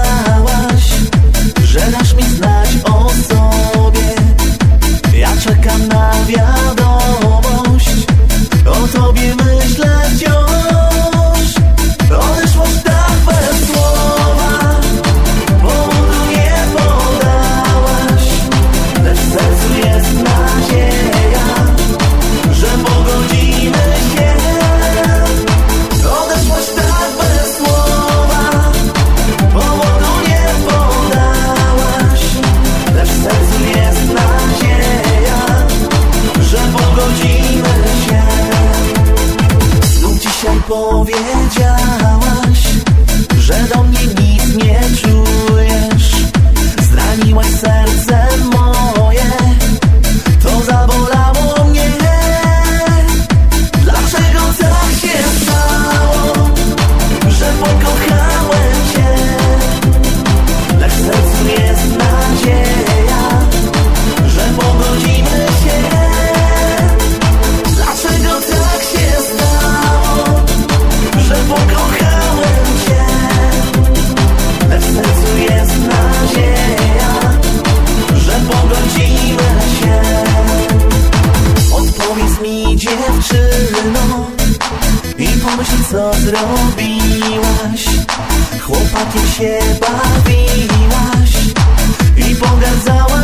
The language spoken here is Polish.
powiedziałaś, że dasz mi znać o sobie. Ja czekam na wiadomość, o tobie myślę wciąż. Odeszłaś tak bez słowa, powodu nie podałaś, lecz w sercu jest nadzieja, że pogodzimy się. Odeszłaś tak bez słowa, powodu nie podałaś, lecz w sercu jest nadzieja, że pogodzimy się. Znów dzisiaj powiedziałaś, że do mnie nic nie czujesz. Zraniłaś serce moje, to zabolało mnie. Dlaczego tak się stało, że pokochałem cię, lecz w sercu jest nadzieja, że pogodzimy się. Dlaczego tak się stało, że pokochałem cię, lecz w sercu jest nadzieja, że pogodzimy się. Odpowiedz mi, dziewczyno, i pomyśl, co zrobiłaś. Chłopakiem się bawiłaś i pogardzałaś